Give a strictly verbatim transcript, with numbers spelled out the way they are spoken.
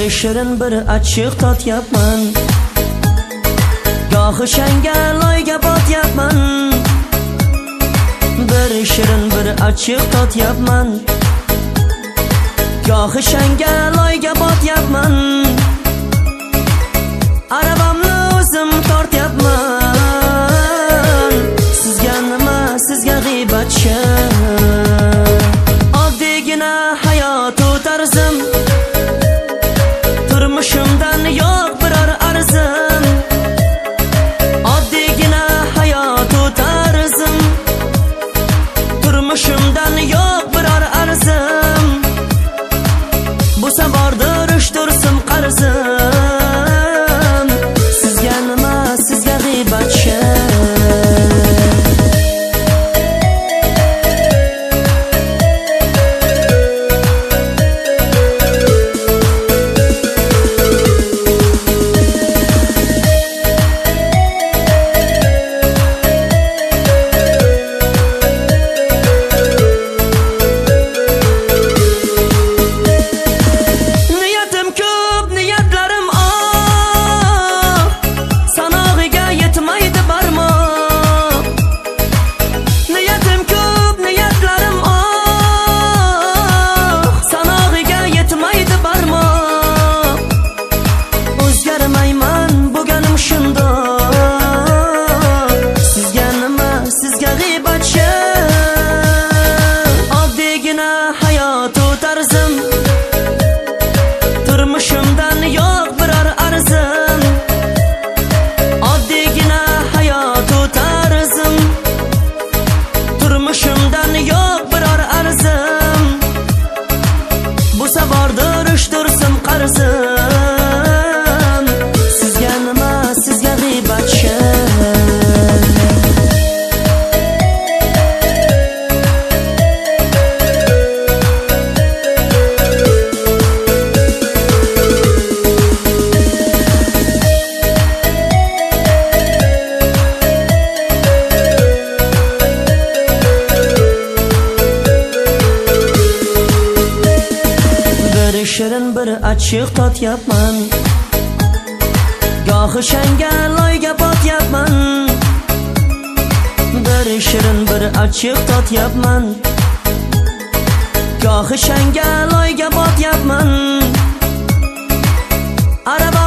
Bir shirin bir achchiq totyapman, gohi shanga loyga botyapman. Bir shirin bir achchiq totyapman, gohi shanga loyga botyapman. Arabamni o'zim tortyapman, sizga nima, sizga g'iybatchi. Oddiygina hayotu tarzim, turmushimdan yo'q biror arzim. Oddiygina hayotu tarzim, turmushimdan yo'q biror arzim. Bu sabordir ish tursim qarzim, sizga nima, sizga g'iybatchi. Oddiygina hayotu tarzim, turmushimdan yo'q biror arzim. Oddiygina hayotu tarzim, turmushimdan yo'q biror arzim. Bu sabordir ish tursim qarzim, sizga nima, sizga g'iybatchi. Bir shirin bir achchiq totyapman, gohi shanga loyga botyapman. Bir shirin bir achchiq totyapman, gohi shanga loyga botyapman. Araba